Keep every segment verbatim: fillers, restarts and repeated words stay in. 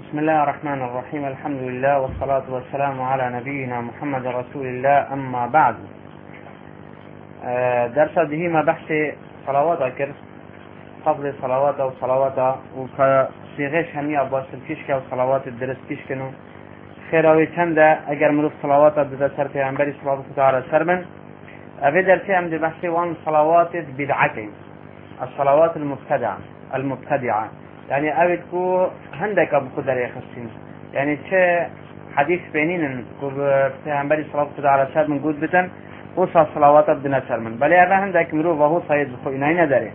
بسم الله الرحمن الرحيم. الحمد لله والصلاة والسلام على نبينا محمد رسول الله. أما بعد، درس دهيما بحث صلوات أكر قبل صلوات أو صلوات وكصيغش همية باسل كيشك أو صلوات الدرس كيشكنو خيراوي چند اگر مروف صلوات بده سر پیغمبری صلی الله تعالی سرمن اوی درسی هم دی بحثی وان صلوات بدعتين، الصلوات المبتدعة المبتدعة يعني اوی کو هندك ابو قدر يخصين، يعني چه حديث بينين کو پیغمبری صلی الله تعالی سرمن قد بتن وصا صلوات بدنا سرمن بل اوی هندك مروف وهو صيد بخوينين داره.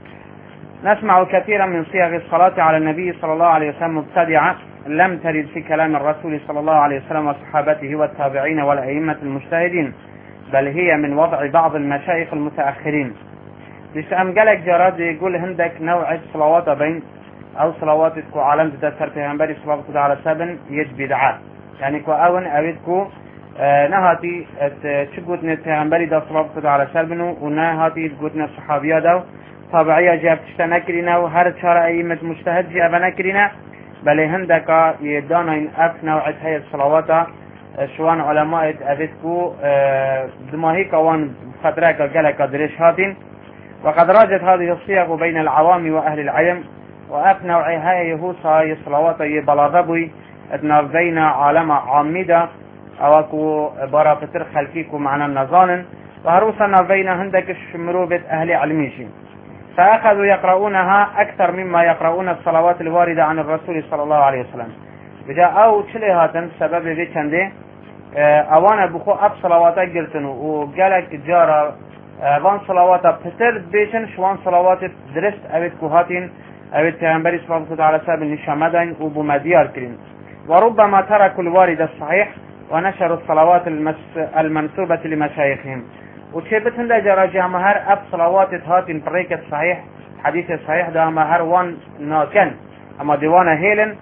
نسمع كثيرا من صيغ الصلاة على النبي صلى الله عليه وسلم مبتدعة لم ترد في كلام الرسول صلى الله عليه وسلم وصحابته والتابعين والأئمة المجتهدين، بل هي من وضع بعض المشايخ المتأخرين. ليش أم قالك جراد يقول هندك نوع صلوات بين أو صلوات كو عالم تدسر پیغمبری صلی الله عليه وسلم يج بدعات، يعني كو أون أودكو اه نهاتي تشقوتنا پیغمبری دا صلی الله عليه وسلم ونهاتي تقوتنا الصحابية دا طابعية جاب تشتنكرنا وهر تشار أئمة مجتهد جاب نكرنا، بل هندك يدانا اف نوعت هي الصلوات شوان علماء أذكو دماهي كوان فترة قالك دريش هاتين. وقد راجت هذه الصيغ بين العوام وأهل العلم، وأف نوعي هاي هوصا الصلوات يبلغبوي اتنافذين عالم عامدة أوكو برافتر خلفيكو معنا النظان، وهروسا نافذين هندك الشمروبة أهل علميشي، فأخذوا يقرؤونها أكثر مما يقرؤون الصلوات الواردة عن الرسول صلى الله عليه وسلم. بجاء أو تشليهاتن سبب بيتشندي أوانا بخو أب صلوات قلتنو وقالك جارة وان صلوات بتر بيشن شوان صلوات درست أبيت كوهاتين أبيت پیغمبری صلى الله عليه وسلم نشامدين وبمديار كرين، وربما تركوا الوارد الصحيح ونشروا الصلوات المنسوبة لمشايخهم. وشيبتن دا جراجع مهر أب صلوات هاتين بريك الصحيح حديث الصحيح دا مهر وان ناكن أما ديوانا هيلن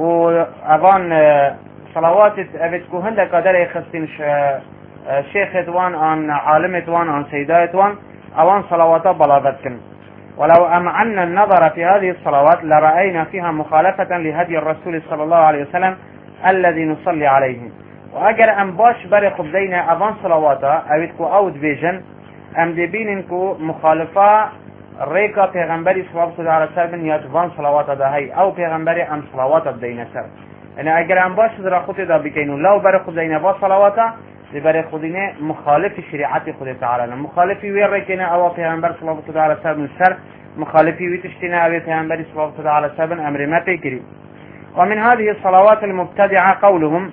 وأبان صلوات أبتكو هندا قدر يخصين شيخ دوان عن عالم دوان عن سيداء دوان أوان صلوات بلاغتكن. ولو أمعنا النظر في هذه الصلوات لرأينا فيها مخالفة لهدي الرسول صلى الله عليه وسلم الذي نصلي عليه. وأجر أم باش بري خبدينا أبان صلواتا أويتكو أود فيجن أم دبينكو مخالفة ريكا پیغمبری صلی الله عليه وسلم يتبان صلواتا ده هي أو پیغمبری أم صلواتا بدينا سر. يعني أجر أم باش در خطي ده بكينو لو بري خبدينا با صلواتا لبري خدينا مخالف شريعة خد تعالى، مخالفي وين ريكنا أو پیغمبر صلی الله عليه وسلم سر، مخالفي ويتشتنا أو پیغمبری صلی الله عليه وسلم أمر ما تكري. ومن هذه الصلوات المبتدعة قولهم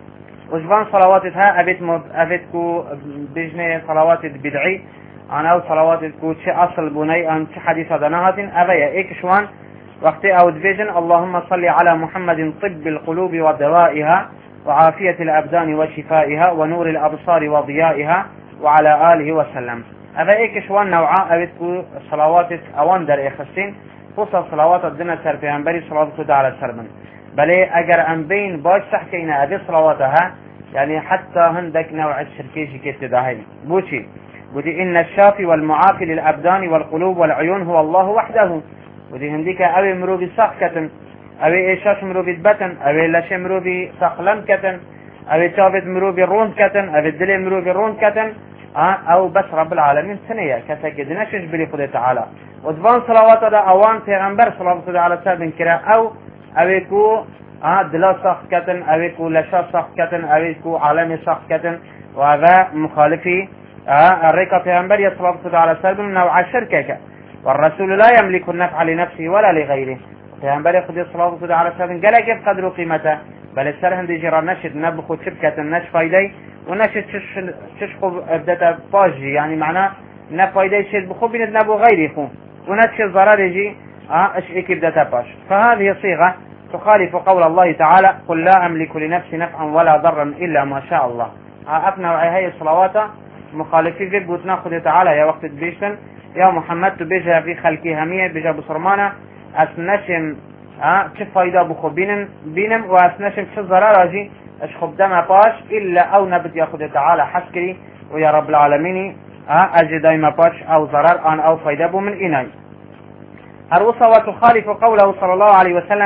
وجبان صلواتها أبيت مب أبيتكو بجنة صلوات بدعي أنا أو صلواتكو شيء أصل بني أن حديث دناهات أبيا إكشوان وقت أو دفيجن اللهم صل على محمد طب القلوب ودوائها وعافية الأبدان وشفائها ونور الأبصار وضيائها وعلى آله وسلم. أبيا إكشوان نوعا أبيتكو صلوات أوان در إخسين خصوصا صلوات الدنيا سر پیغمبری صلی الله عليه وسلم، بل اگر ام بين باش تحكينا ابي صلواتها يعني حتى هندك نوع الشركيش كتداهي بوشي ودي ان الشافي والمعافي للابدان والقلوب والعيون هو الله وحده، ودي هنديك ابي مروبي صحكة ابي ايشاش مروبي بتن ابي لاش مروبي صقلم كتن ابي تابت مروبي رون كتن ابي دلي مروبي رون كتن او بس رب العالمين سنية كتاكدنا شش بلي خده تعالى. ودفان صلوات دا اوان پیغمبر صلی الله عليه وسلم كرا او اویکو دلا سخت کتن اویکو لشا سخت کتن اویکو عالم سخت کتن و هذا مخالفي الريكا پیغمبر صلی الله عليه وسلم نوع شركك، والرسول لا يملك النفع لنفسه ولا لغيره. پیغمبر خود صلی الله عليه وسلم قال كيف قدر قيمته، بل السر هندي جرى نشد نبخو شبكة نش فايدي ونشد تش تشخب ابدتا باجي، يعني معناه نفايدي شد بخو بين نبو غيري خو ونشد ضرر يجي اش ابدتا باش. فهذه صيغة تخالف قول الله تعالى قل لا أملك لنفسي نفعا ولا ضرا إلا ما شاء الله. أفنى وعي الصلوات مخالفين في قلت ناخذ تعالى يا وقت بيشتن يا محمد تبيجها في خلقي همية بيجا بصرمانة أسنشم اه كيف فايدة بخو بينم بينم وأسنشم كيف ضرر أجي أش خب دم باش إلا أو نبت ياخذ تعالى حسكري ويا رب العالمين اه أجي دايما باش أو ضرر أن أو فايدة بو من إناي. الوصى وتخالف قوله صلى الله عليه وسلم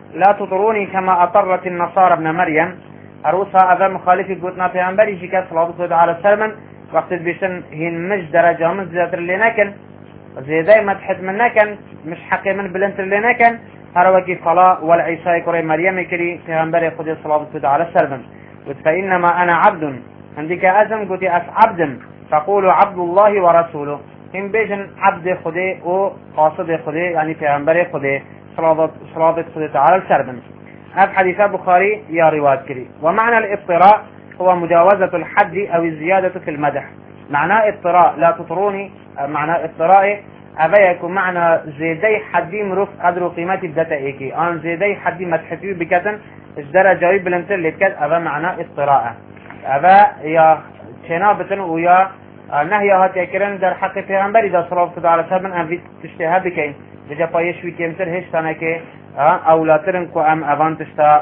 لا تطروني كما أطرت النصارى ابن مريم أروسها أذا مخالفي قلتنا في أنبري شكا صلاة الله على السلام وقت بيشن هين مش درجة من زيادة اللي نكن زي دايما تحد من نكن مش حقي من بلنت اللي نكن هروكي صلاة والعيسى كري مريم كري في أنبري خذي صلاة الله على السلام فإنما أنا عبد عندك أزم قلت أس عبد تقول عبد الله ورسوله هم بيجن عبد خذي وقاصد خذي يعني في أنبري خذي صلاة صلاة خذي على السلام. هذا حديث البخاري يا رواية كري. ومعنى الاضطراء هو مجاوزة الحد أو الزيادة في المدح. معنى اضطراء لا تطروني معنى اضطراء أبيك معنى زيدي حدي مروف قدر قيمتي بدأت إيكي أن زيدي حدي مدحتي بكتن اشدر جاوي بلنتر لكت أبا معنى اضطراء أبا يا شنابتن ويا نهي هات يكرن در حق پیغمبر إذا صلى الله عليه وسلم أن تشتهى بكين بجا بايشوي كمتر هش تنكي اولاترن کو ام اوان تشتا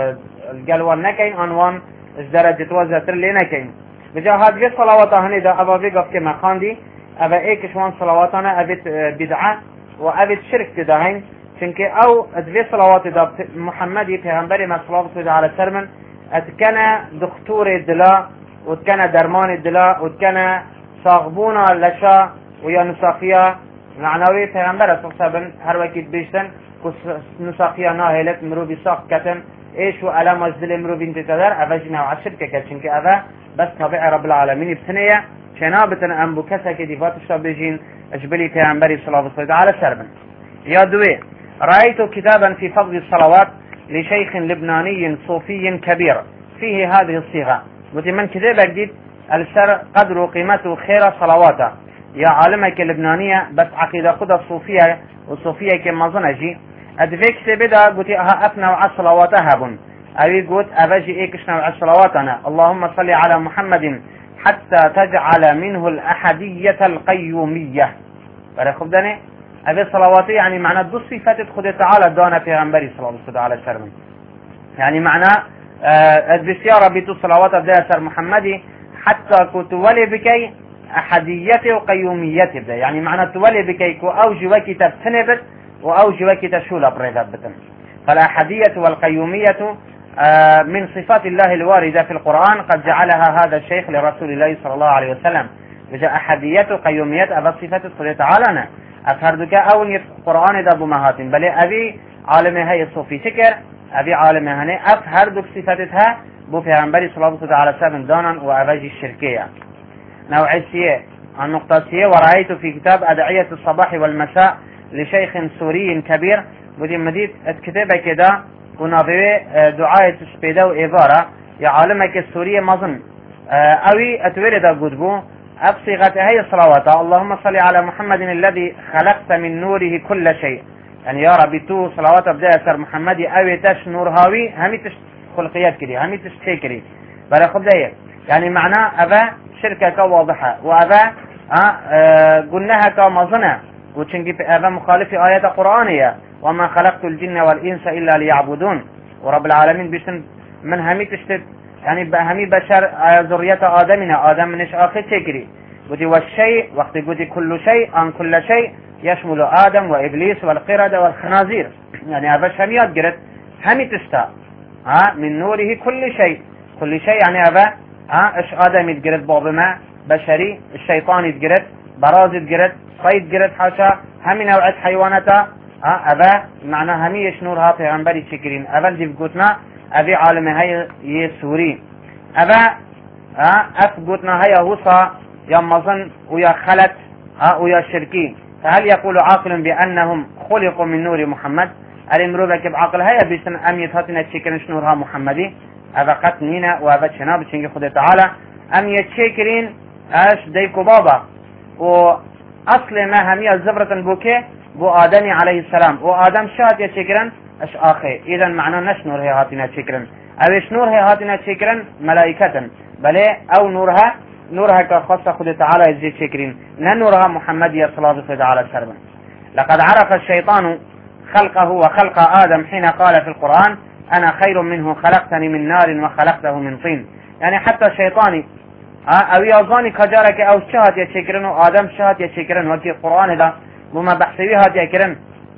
الجلوان نكين انوان درجة وزتر لي نكين بجا هاد في صلوات هني دا ابا في قف كما خاندي ابا ايك شوان صلواتنا ابيت بدعة وابيت شرك تدهين چنكي او ادوي صلوات دا محمدي پیغمبري ما صلى الله عليه وسلم اتكنا دكتور الدلا واتكنا درمان الدلا واتكنا صاغبونا لشا ويا نساقيا معنوي پیغمبر صلى الله عليه وسلم هر وقت بيشتن نساقيا ناهلت مرو بساق كتن ايش وعلام الزل مرو بنت تدر افجنا وعشر كتن كأذا بس طبيعي رب العالمين بثنية شنابتنا ام بكسا كديفات الشابجين اجبلي پیغمبري صلى الله عليه وسلم. يا دوي رأيت كتابا في فضل الصلوات لشيخ لبناني صوفي كبير فيه هذه الصيغة ومن كتاب جديد الشر قدر وقيمته خير صلواته يا عالمك اللبنانية بس عقيدة قدر الصوفية والصوفية كما ظنجي ادفيك سبدا قلت اها افنى وعشر صلواتها بن اوي قلت ابجي ايكشنا وعشر صلواتنا اللهم صل على محمد حتى تجعل منه الاحدية القيومية فرخب داني ابي صلواتي يعني معنى دو صفات خد تعالى دانا في غنبري صلى الله عليه وسلم يعني معنى البسيارة بيتو صلوات ابدا سر محمدي حتى كنت ولي بكي احديتي وقيوميتي بدا يعني معنى تولي بكي كو اوجي وكي تبتنبت واوجي وكي تشول بريدات بتن فالاحدية والقيومية من صفات الله الواردة في القرآن قد جعلها هذا الشيخ لرسول الله صلى الله عليه وسلم بجاء احدية وقيومية ابا صفات صلى تعالى افهردك اون القرآن دا بمهاتين بل ابي عالم هاي الصوفي شكر ابي عالم هني افهردك صفاتها بو پیغمبر صلى الله عليه وسلم دانا واباجي الشركية. نوعي سيه النقطة سيه ورأيت في كتاب أدعية الصباح والمساء لشيخ سوري كبير ودي مديد الكتابة كده ونظري دعاية سبيدا وإبارة يا عالمك السورية مظن أوي أتولد قدبو أبصيغة هي الصلوات اللهم صل على محمد الذي خلقت من نوره كل شيء يعني يا ربي تو صلوات أبدا سر محمدي أوي تش نور هاوي همي تش خلقيات كده همي تش تيكري بلا خب ده يعني معناه أبا شركة واضحة وأبا أه قلناها كمظنة وتشنجي أبا مخالف آيات قرآنية وما خلقت الجن والإنس إلا ليعبدون ورب العالمين بيشن من همي تشتت يعني همي بشر ذرية آدمنا آدم منش آخر تجري قلت والشيء وقت قلت كل شيء عن كل شيء يشمل آدم وإبليس والقردة والخنازير يعني أبا شميات قرد همي تشتا ها من نوره كل شيء كل شيء يعني أبا ها اش آدم يتقرد بابما بشري الشيطان يتقرد براز يتقرد صيد قرد حاشا همي نوعة حيواناتا ها أبا معنى همي يشنورها پیغمبری تشكرين أبا دي قلتنا أبي عالم هاي يسوري أبا ها أف قلتنا هاي وصا يا مظن ويا خلت ها ويا شركين فهل يقول عاقل بأنهم خلقوا من نور محمد الامروبك بعقل هاي بيسن أميت هاتنا تشكرين شنورها محمدي أبا قتنينا وأبا شناب تشنجي خده تعالى أم يتشكرين أش ديكو بابا وأصل ما همي الزبرة بوكي بو آدم عليه السلام وآدم شاد يتشكرن اش آخي إذا معنى نشنور هي هاتنا تشكرن أو شنور هي هاتنا تشكرن ملائكة بل أو نورها نورها كخاصة خده تعالى يزي تشكرين نورها محمد صلى الله عليه وسلم. لقد عرف الشيطان خلقه وخلق آدم حين قال في القرآن أنا خير منه خلقتني من نار وخلقته من طين يعني حتى الشيطاني أو يظاني كجارك أو شهد يتشكرن وآدم شهد يتشكرن وكي القرآن ده بما بحثي هاد يكرن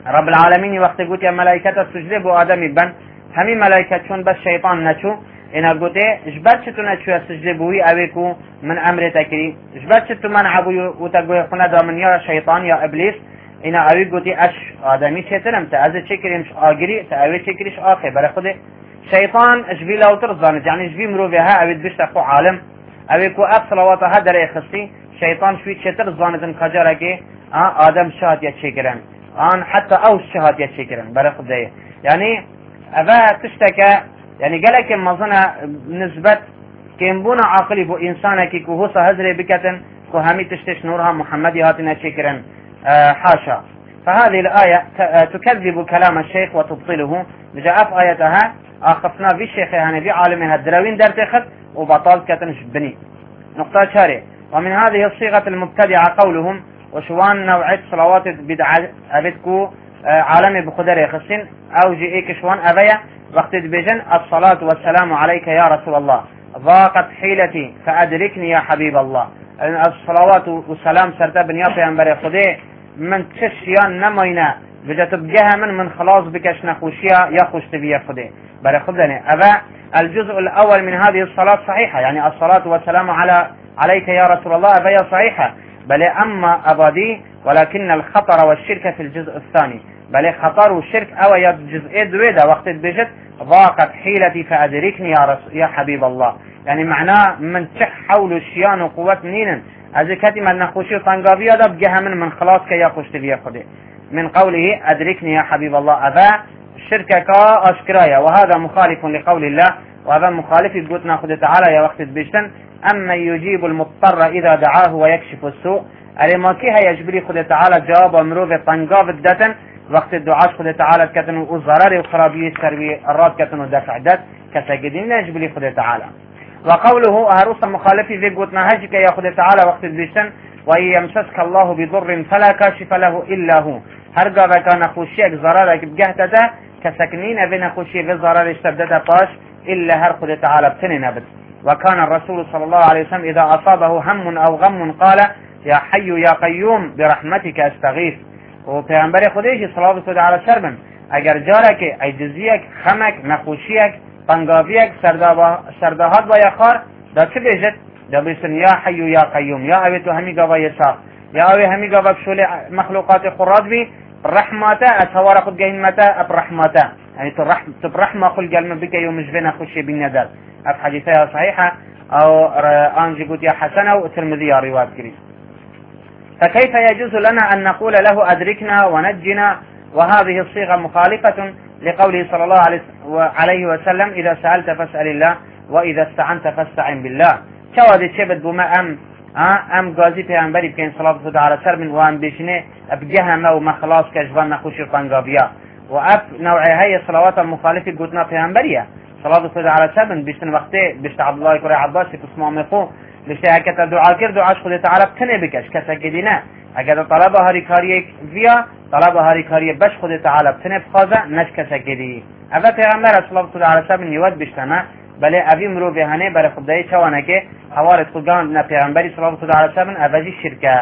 رب العالمين وقت قلت يا ملائكة سجده بو آدمي بن همي ملائكة چون بس شيطان نچو انا قلت اجبت چتو نچو سجده بوي اويكو من امر تكري اجبت چتو من عبو وتقوي خنا دا من يا شيطان يا ابليس انا اوي قلت اش آدمي چترم تا از چكريمش آگري تا اوي چكريش آخي برا خود شيطان اجبي لاوتر زانت يعني اجبي مروفها اوي بشت اخو عالم اويكو اف صلواتها در اخصي شيطان شوي چتر زانتن خجاركي آدم شهد يا چكرم آن حتى او شهد يا چكرم برا خود يعني أبا تشتكى يعني قالك مظنة نسبة كيمبونا عقلي بو إنسانك كهوسا هزري بكتن كهامي تشتش نورها محمد هاتنا شكرا آه حاشا. فهذه الآية تكذب كلام الشيخ وتبطله جاء في آياتها آخفنا في الشيخ يعني في عالمها الدراوين دار تخت وبطال كتنش بني نقطة شارع. ومن هذه الصيغة المبتدعة قولهم وشوان نوعية صلوات بدعة أبدكو عالمي بخدر يخصين او جي ايك شوان ابيا وقت بجن الصلاة والسلام عليك يا رسول الله ضاقت حيلتي فادركني يا حبيب الله. الصلوات والسلام سرتا بن يا پیغمبر خدا من تشيان نماينا بجت بجها من من خلاص بكش نخوشيا يا خوشت بيا خدا بر خدني ابا. الجزء الاول من هذه الصلاة صحيحة يعني الصلاة والسلام على عليك يا رسول الله ابيا صحيحة بل اما ابادي ولكن الخطر والشرك في الجزء الثاني بل خطر والشرك او يا جزء دويدا وقت بجت ضاقت حيلتي فادركني يا رسول يا حبيب الله يعني معناه من تح حول الشيان وقوة نين از كتم النخوشي طنقابي هذا بجها من من خلاص كي يخوش تبيه خده من قوله ادركني يا حبيب الله ابا الشركة اشكرايا وهذا مخالف لقول الله وهذا مخالف يقول ناخذ تعالى يا وقت بجتن اما يجيب المضطر اذا دعاه ويكشف السوء ما كي هي يجبري خد تعالى جواب امروه طنقاب الدتن وقت الدعاء خد تعالى كتن وزرار وخرابي السروي الراد كتن ودفع دت كسجدين يجبري خد تعالى. وقوله هروس المخالف ذي قوتنا هجك يا خد تعالى وقت البيشن وإن يمسسك الله بضر فلا كاشف له إلا هو هرقا بكان خوشيك زرارك بجهتته كسكنين بين خوشي بالزرار اشتبدته باش إلا هر خد تعالى بتنين بس. وكان الرسول صلى الله عليه وسلم إذا أصابه هم أو غم قال يا حي يا قيوم برحمتك استغيث. وبيغمبر خودش صلوات الله على سربن اگر جارك ای جزیک خمک نخوشیک طنقابیک سرداهات و یخار دا چه بیجد دا بیسن یا حی یا قیوم یا اوی تو همی گاوا یساق یا اوی همی گاوا بشول مخلوقات خراد بی رحمتا اتوارا خود گهنمتا اب رحمتا يعني تب رحمة خل قلم بك يوم جبنا خشي بالندر اب حديثها صحيحة او انجي قلت يا حسنة وترمذي رواية كريم. فكيف يجوز لنا أن نقول له أدركنا ونجنا وهذه الصيغة مخالفة لقوله صلى الله عليه وسلم إذا سألت فاسأل الله وإذا استعنت فاستعن بالله. شوادي شبت بما أم أم قازي پیغمبری بكين صلاة الله عليه وسلم وأم بيشنه بجهنم وما خلاص كجبان نخوشي قنقابيا وأب نوعي هاي صلوات المخالفة قلتنا پیغمبرية صلاة الله عليه وسلم بيشن وقته بيشت عبد الله كري عباس تسمع مخو لشته هكذا دعا کرد دعاش خود تعالی بتنه بکش کسا که نه اگر طلب هاری کاری ویا طلب هاری کاری بش خود تعالی بتنه بخوازه نش کسا که دی اول پیغمبر صلی الله علیه و سلم نیوت بشتنه بله اوی مرو بهانه بر خدای چوانه که حوارت خودگان نه پیغمبری صلی الله علیه و سلم اوجی شرکه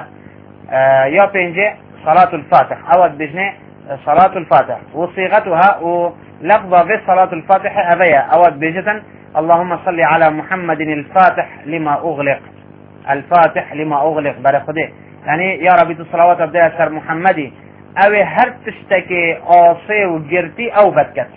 یا پنجه صلاة الفاتح اول بجنه صلاة الفاتح وصيغتها ولفظة في صلاة الفاتح أبيا اول بجتن اللهم صل على محمد الفاتح لما أغلق الفاتح لما أغلق برخده يعني يا ربي الصلوات أبدأ سر محمدي أو هر تشتكي آصي وجرتي أو بدكت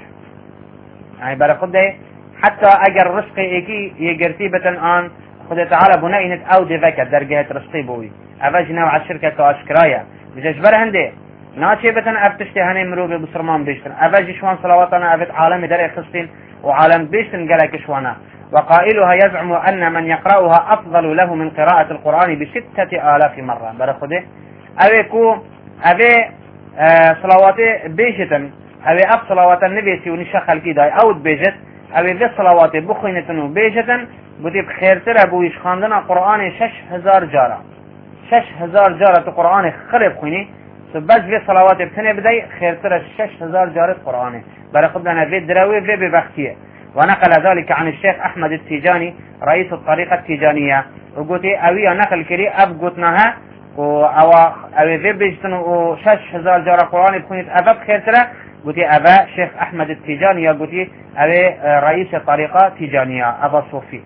يعني برخده حتى أجر رزقي إيكي يجرتي بتن آن خده تعالى بنائنت أو دفكت درجة رزقي بوي أفج نوع الشركة كأشكرايا بججبر هنده ناشي بتن أفتشتي هني مروبي بسرمان بيشتن أفج شوان صلواتنا أفت عالمي در خستين وعالم بيشتن قالك شوانا. وقائلها يزعم أن من يقرأها أفضل له من قراءة القرآن بستة آلاف مرة برخده أبي كو أبي آه صلوات بيشتن أبي أف صلوات النبي سيوني شخل كده أو بيجت أبي ذي صلوات بخينتنو بيجتن بتيب خيرتر أبو يشخاندنا قرآن شش هزار جارة شش هزار جارة قرآن خرب خيني بس في صلوات بتنه بدي خيرتر شش هزار جارة قرآن برخدنا في دراوي في ببختية. ونقل ذلك عن الشيخ أحمد التيجاني رئيس الطريقة التيجانية وقلت أوي نقل كري أب قلتناها و او او في بيجتن و شش هزار جار قرآن بخونيت أبا بخيرتره قلتي أبا شيخ أحمد التيجاني قلتي أبا رئيس الطريقة تيجانية أبا صوفي.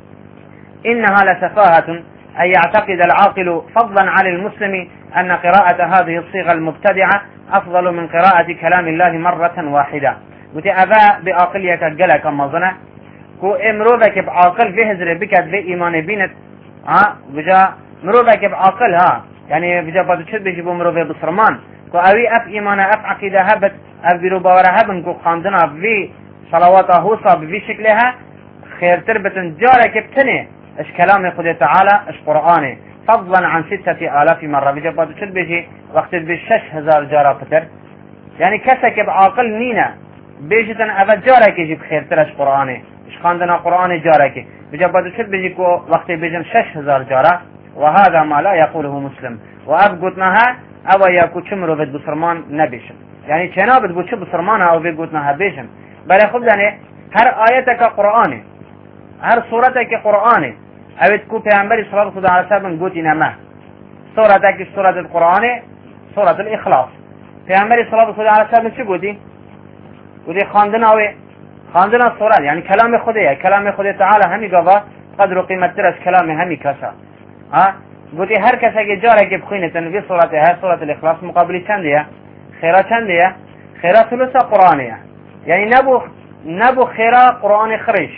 إنها لسفاهة أن يعتقد العاقل فضلا عن المسلم أن قراءة هذه الصيغة المبتدعة أفضل من قراءة كلام الله مرة واحدة. قلت أبا بأقلية قلق مظنة كو امروبك بعاقل فيه هزر بكت في إيمان بينت ها بجا مروبك بعاقل ها يعني بجا بادشت بيجيبو مروبه بصرمان كو أوي أف إيمان أف عقيدة هبت أف بيرو باورها هبن كو خاندنا في صلواتها هوصا بفي شكلها خير تربة جارك بتنه اش كلام خدا تعالى اش قرآنه فضلا عن ستة آلاف مرة بجا بادشت بيجي وقت بشش هزار جارة فتر يعني كسك بعاقل نينا بيجتن أفا جارك يجيب خير ترش قرآنه اش خاندنا قرآن جارك بجا بادشت بيجي كو وقت بيجن شش هزار جارة وهذا ما لا يقوله مسلم وأب قلتناها أو يكو چمرو بد بسرمان نبيشن يعني چنا بد بوچ بسرمان أو بي قلتناها بيشن بل خب يعني هر آيتك قرآنه هر صورتك قرآنه او تكو پیغمبر صلی الله علیه و سلم قلت نما صورتك سورة القرآن سورة الإخلاص پیغمبر صلی الله علیه و سلم چه قلتي قلتي خاندنا و خاندنا الصورة يعني كلام خديه كلام خديه تعالى همي قضا قدر قيمة درس كلام همي كسا ها قلتي هر کسا که جاره که بخوینه تنوی صورتها سورة الإخلاص مقابل چندیه خیره چندیه خیره ثلث قرآنیه يعني نبو نبو خيرا قرآن خريش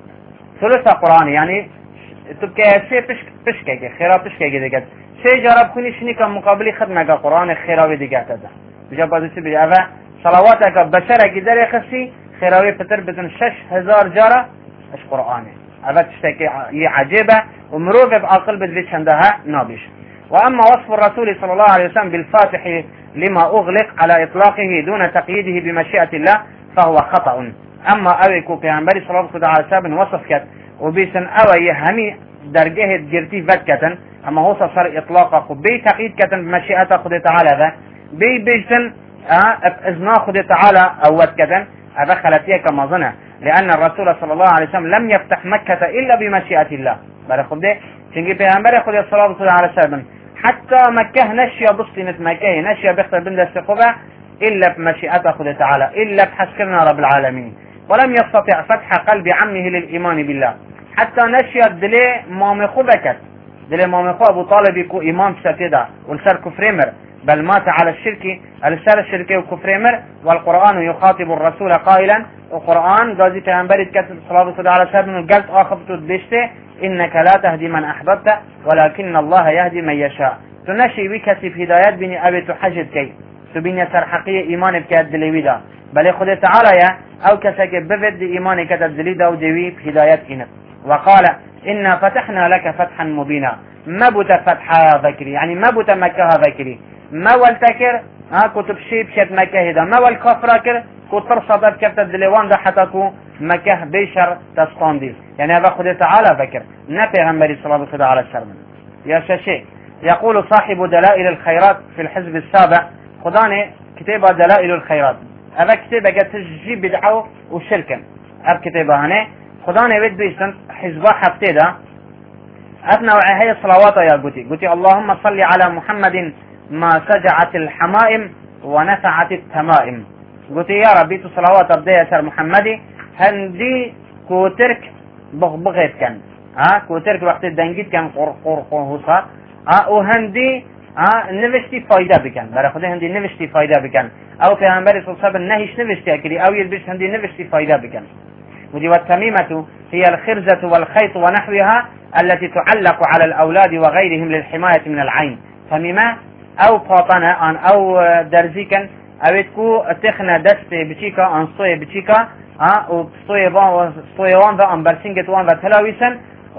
ثلث قرآن يعني تبقى سي پشك پشك خيرا پشك ديگه سي جرب کنی شنی که مقابل خدمه که قرآن خيراوي دیگه تده بجا بازو سی بجا اوه صلواتك بشره که در خسی خيراوي پتر بتن شش هزار جاره اش قرآنه اوه تشتاكي عجيبه ومروف بعقل بدوی چندها نابش. وأما وصف الرسول صلى الله عليه وسلم بالفاتح لما أغلق على إطلاقه دون تقييده بمشيئة الله فهو خطأ. أما أويكو پیغمبر صلى الله عليه وسلم وصف كت وبيسن أوي همي درجه جرتي فكتا أما هو صار إطلاقه بي تقييد كتا بمشيئة خد تعالى ذا بي بيسن إذنا خد تعالى أود كتا أدخلتها كما ظنه لأن الرسول صلى الله عليه وسلم لم يفتح مكة إلا بمشيئة الله. برای خود ده چنگی پیامبر خدا صلی الله علیه و سلم حتى مكة نشيا بسطنت مكة نشيا بيختر بند استقبة إلا بمشيئة خدا تعالى إلا بحسكرنا رب العالمين ولم يستطع فتح قلب عمه للإيمان بالله حتى نشيا دلي مام خوبكت دلي مام خو أبو طالب يكو إمام ستدا والسر كفريمر بل مات على الشرك السر الشركي وكفريمر والقرآن يخاطب الرسول قائلا القرآن قاضي پیامبر كتب صلى الله عليه وسلم قالت آخبت بشته إنك لا تهدي من أحببت ولكن الله يهدي من يشاء. تنشي بكسي في هدايات بني أبي تحجد كي تبني سر حقية إيمان بكاد دليويدا بل خد تعالى يا أو كسك بفد إيمان كتب دليدا ودوي في هدايات إنك وقال إنا فتحنا لك فتحا مبينا ما بوت فتحا ذكري يعني ما بوت مكة ذكري ما والتكر ها كتب شيب شد مكة هدا ما والكفراكر كتر صدر كتب دليوان ده حتى كو مكة بيشر تسقاندي يعني هذا خد تعالى ذكر نا پیغمبر صلى الله عليه وسلم. يا شاشي يقول صاحب دلائل الخيرات في الحزب السابع خداني كتاب دلائل الخيرات هذا كتاب تجيب بدعوه وشركا هذا كتاب هنا خداني بيت بيستن حزبه حفتي ده أثنى وعهي الصلوات يا قوتي قوتي اللهم صل على محمد ما سجعت الحمائم ونفعت التمائم قوتي يا ربي صلوات أبدي يا سر محمدي هندي كوترك بغبغت كان ها كوترك وقت الدنجيت كان قرقر قهوصا ها وهندي ها نفشتي فايدة بكن برا خده هندي نفشتي فايدة بكن او پیغمبر صلی الله علیه و سلم نهیش نفشتي اكلي او يلبس هندي نفشتي فايدة بكن. ودي والتميمة هي الخرزة والخيط ونحوها التي تعلق على الأولاد وغيرهم للحماية من العين. تميمة او باطنة ان او درزيكن او تكو تخنى دست بچيكا ان صوي بچيكا ها وصوي وان صوي وان ذا ام برسنجت وان ذا تلاويسن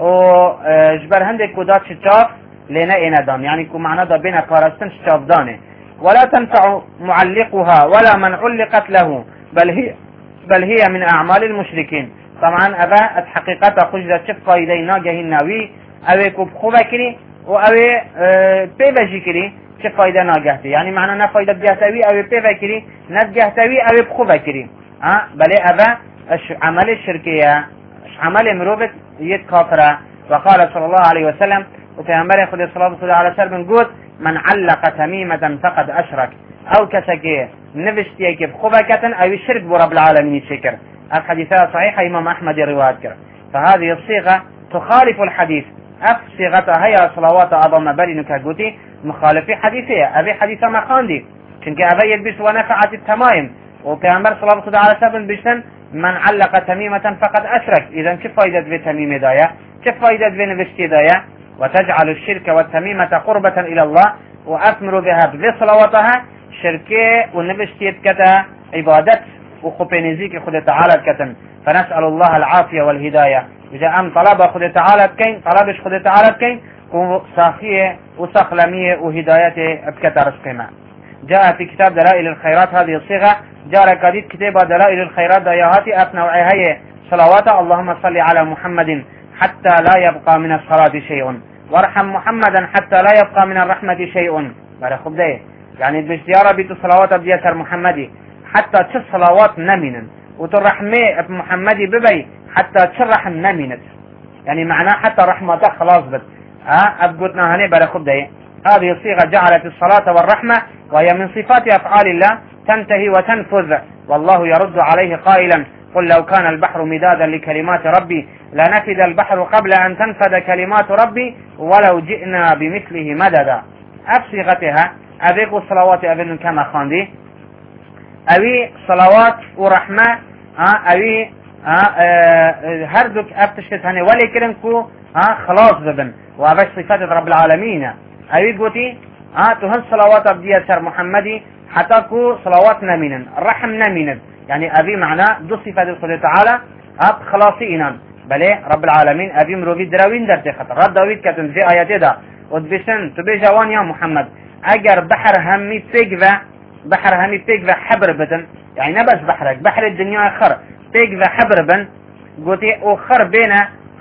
وجبر هندك كودات شجاف لنا إنا دام يعني كو معنى دا بين كارستن شجاف دانه ولا تنفع معلقها ولا من علقت له بل هي بل هي من أعمال المشركين. طبعا أبا الحقيقة خجلة شف فايدة ناجه الناوي أو كو بخوبة كري و أو بيبجي كري شف فايدة ناجهتي يعني معنى نفايدة بجهتوي أو بيبجي كري نتجهتوي أو بخوبة كري ها بل أبا عمل الشركية عمل مروبت يد كافرة. وقال صلى الله عليه وسلم وبيغمبر خود صلاة خدا على سر بن قوت من علق تميمة فقد أشرك أو كسكي نفشتي كيف خبكة أو الشرك برب العالمين شكر. الحديثة صحيحة إمام أحمد رواية كر. فهذه الصيغة تخالف الحديث. أف صيغتها هي صلوات أعظم بل نكاجوتي مخالفة حديثية. أبي حديثة ما خاندي شنك أبي يلبس ونفعت التمايم وبيغمبر صلاة خدا على سر بن بشتن من علق تميمة فقد أشرك. إذا كيف فايدة في تميمة دايا؟ كيف فايدة في نفشتي دايا؟ وتجعل الشرك والتميمة قربة إلى الله وأثمر بها بصلواتها شركة والنفشتي كتا عبادت وخبينيزيك خد تعالى كتن. فنسأل الله العافية والهداية. إذا أم طلب خد تعالى كين طلبش خد تعالى كين وساخية وسخلمية وهداية بكتا رزقنا. جاء في كتاب دلائل الخيرات هذه الصيغة. جاء كتاب كتاب دلائل الخيرات دياهاتي أثنى وعيهية صلوات اللهم صل على محمد حتى لا يبقى من الصلاة شيء وارحم محمدا حتى لا يبقى من الرحمة شيء. بارك خب ده يعني بشتيارة بيت صلوات بيسر محمدي حتى تش صلوات نمنا وترحمي محمدي ببي حتى تشرح نمنت يعني معناه حتى رحمتك خلاص بس ها أبقتنا هني. بارك خب ده هذه الصيغة جعلت الصلاة والرحمة وهي من صفات أفعال الله تنتهي وتنفذ. والله يرد عليه قائلا قل لو كان البحر مدادا لكلمات ربي لنفد البحر قبل أن تنفد كلمات ربي ولو جئنا بمثله مددا. أبصيغتها أبيك الصلوات أبن كما خاندي أبي صلوات ورحمة أبي هردك أبتشت هني ولي كرنكو خلاص ببن وأبش صفات رب العالمين. أبي قوتي تهل صلوات أبدية سر محمدي حتى كو صلوات نمينا الرحم نمينا يعني أبي معناه دو صفات الخدي تعالى أب خلاصي إنان بله رب العالمين أبي مروفي دراوين در تخطر رد داويد كتن في آياتي دا ودبسن تبي جوان يا محمد أجر بحر همي بيقفة بحر همي بيقفة حبر بدن يعني نبس بحرك بحر الدنيا خر بيقفة حبر بن قوتي وخر بينا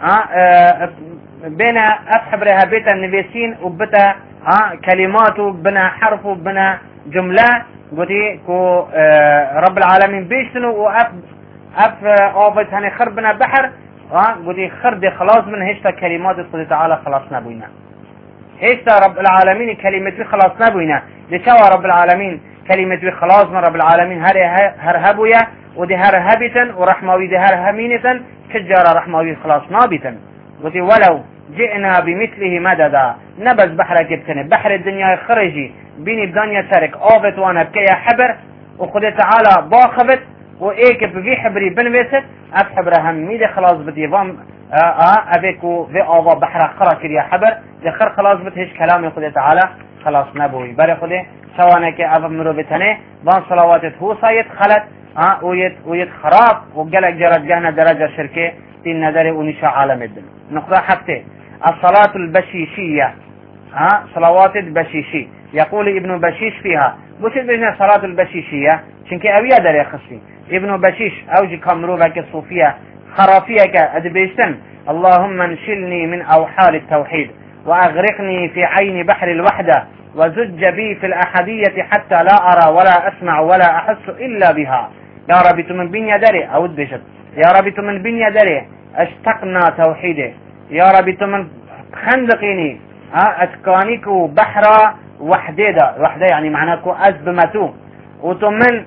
آه بينا أفحبرها بيتا نفسين وبتا آه كلماته بنا حرف وبنا جملة قوتي كو آه رب العالمين بيشتنو وأف أف أوفت هني خربنا بحر آه قوتي خرد خلاص من هشتا كلمات الله تعالى خلاص نبوينا هشتا رب العالمين كلمة خلاص نبوينا لشوا رب العالمين كلمة خلاص من رب العالمين هر هرهبويا ودي هرهبتا ورحموي دي هرهمينتا كجار رحموي خلاص نابتا قوتي ولو جئنا بمثله مددا نبز بحر كبتني بحر الدنيا خرجي بيني بدنيا ترك اوفت وانا بكيا حبر وخذ تعالى باخبت وايك بفي حبري بنويست اف حبر هميدي خلاص بدي فام اه اه ابيكو في اوفا بحر خرك يا حبر لخر خلاص بتهش كلامي خذ تعالى خلاص نبوي بري خذ سوانك اب مرو بتني بان صلوات هو صايت خلت اه ويت ويت خراب وقلق جرت جهنا درجه شركه في النظر ونشاء عالم الدين. نقطه حتى الصلاة البشيشية ها صلوات البشيشي يقول ابن بشيش فيها وش بيجنا صلاة البشيشية شنك أبيا در يخصي ابن بشيش أوجي كمروبك الصوفية خرافيك أدبيشتن اللهم انشلني من أوحال التوحيد وأغرقني في عين بحر الوحدة وزج بي في الأحدية حتى لا أرى ولا أسمع ولا أحس إلا بها. يا ربي تمن بني دري أود بشت يا ربي تمن بني دري اشتقنا توحيده يا ربي تمن خندقيني ها اتكانيكو بحرا وحديدا وحده يعني معناكو ازبمتو وتمن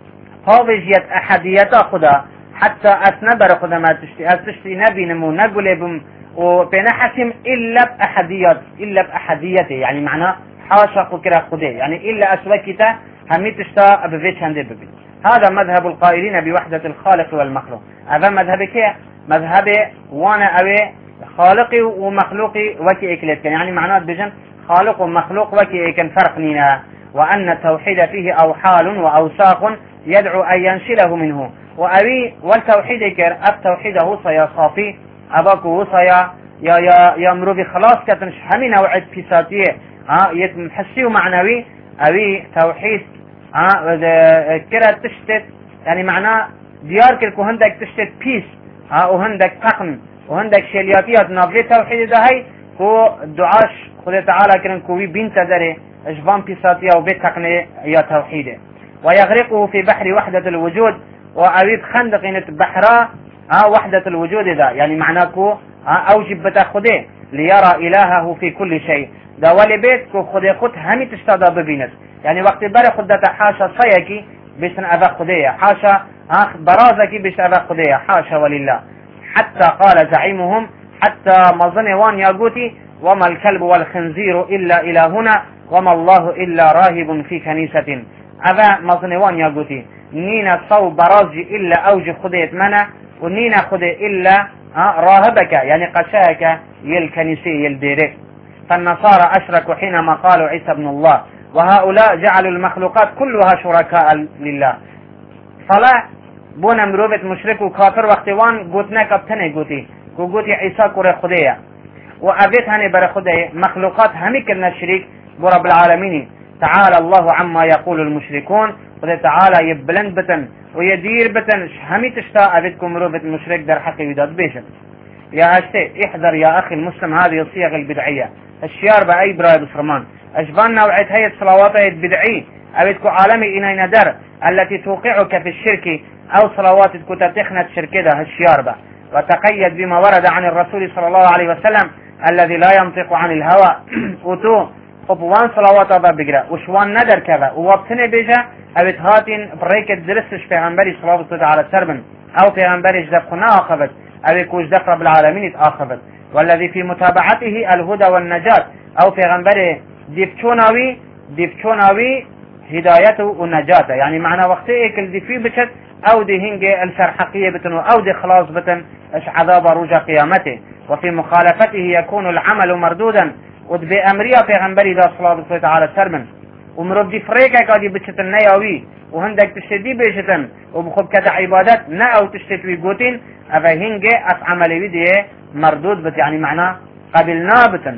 فاوجيت احديتا خدا حتى اسنبر خدا ما تشتي تشتي نبي نمو نقول بم وبنحسم الا باحديات الا باحديته يعني معناه حاشا كرا خدا يعني الا اسوكتا همي تشتا بفيت هندي ببي. هذا مذهب القائلين بوحدة الخالق والمخلوق. هذا مذهبك مذهب وانا اوي خالقي ومخلوقي وكي اكلت يعني معناه بجن خالق ومخلوق وكي كان فرق نينا وان التوحيد فيه اوحال واوساق يدعو ان ينشله منه وابي والتوحيد كر التوحيد هو صيا صافي اباك هو صيا يا يا يا مروبي خلاص كتنش همين وعد بيساتيه ها يتمحسي معنوي ابي توحيد ها كرا تشتت يعني معناه ديار كركو هندك تشتت بيس ها وهندك تقن وهندك شلياتيات نابلي توحيد ده هاي كو دعاش خدا تعالى كرن كوي بنت داره اجبان بيساتيا وبتقني يا توحيده ويغرقه في بحر وحدة الوجود وأريد خندق بحرا ها وحدة الوجود ده يعني معناه كو ها اوجب بتاخده ليرى إلهه في كل شيء. دا ولي بيت كو خدي خد همي تشتادا ببينت، يعني وقت بري خدتا حاشا صيكي بيشن أبا خدية، حاشا برازكي بيش أبا خدية، حاشا ولله. حتى قال زعيمهم حتى مظن وان ياقوتي وما الكلب والخنزير إلا إلهنا وما الله إلا راهب في كنيسة. أبا مظن وان ياقوتي نينا صو برازي إلا أوجي خديت منا ونينا خدي إلا راهبك يعني قشاك يلكنيسي يلديرك. فالنصارى أشركوا حينما قالوا عيسى ابن الله، وهؤلاء جعلوا المخلوقات كلها شركاء لله. صلاة بونا مروبت مشرك وكافر وقتوان قوتنا كبتني قوتي قوتي عيسى كوري خدية وأبيت هني بر خدية مخلوقات همي كلنا شريك برب العالمين. تعالى الله عما يقول المشركون، وده تعالى يبلند بتن ويدير بتن همي تشتا أبيتكم مروبت مشرك در حقي وداد بيشن. يا هشتي احذر يا أخي المسلم هذه الصيغ البدعية الشيار بأي براي بسرمان أجبان نوعية هي الصلوات البدعية أبيتكو عالمي إنين در التي توقعك في الشرك أو صلوات كتتخنت شركة هالشيار با. وتقيد بما ورد عن الرسول صلى الله عليه وسلم الذي لا ينطق عن الهوى وتو وان صلوات با بقرأ وشوان ندر كذا ووابتني بيجا أبيت هاتين بريكة درسش في غنبري صلى الله عليه وسلم أو في غنبري جدفقنا آخبت أبيكو جدف رب العالمين آخبت. والذي في متابعته الهدى والنجاة أو في غنبري ديبتشوناوي ديبتشوناوي هدايته ونجاته، يعني معنى وقتي كل دي في بشت أو دي هنجي السرحقية بتن أو دي خلاص بتن اش عذاب رجا قيامته. وفي مخالفته يكون العمل مردودا ود بأمريا في غنبري دا صلاة الله تعالى سرمن ومرب دي فريقك دي بشتن نياوي وهندك تشتدي بشتن وبخب كتا عبادات نا أو تشتتوي قوتين أفا هنجي أف عملي دي مردود بت، يعني معنى قبلنا بتن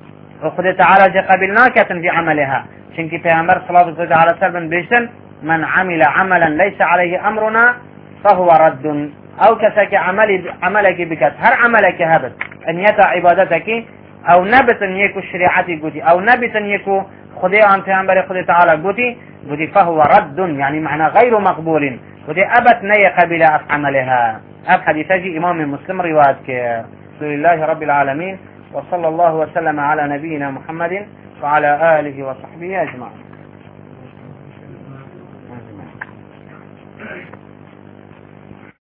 وخد تعالى جي قبلنا كتن في عملها. شنكي في أمر صلاة الله تعالى سرمن بشتن من عمل عملا ليس عليه أمرنا فهو رد، أو كسك عملي عملك بكت هر عملك هبت أن يتا عبادتك أو نبت أن يكو شريعتي قوتي أو نبت أن يكو خذي عن في خذي تعالى قوتي قوتي فهو رد، يعني معنى غير مقبول قوتي أبت ني قبل أف عملها. أف حديثي إمام مسلم روايتك. الحمد لله رب العالمين وصلى الله وسلم على نبينا محمد وعلى آله وصحبه أجمعين.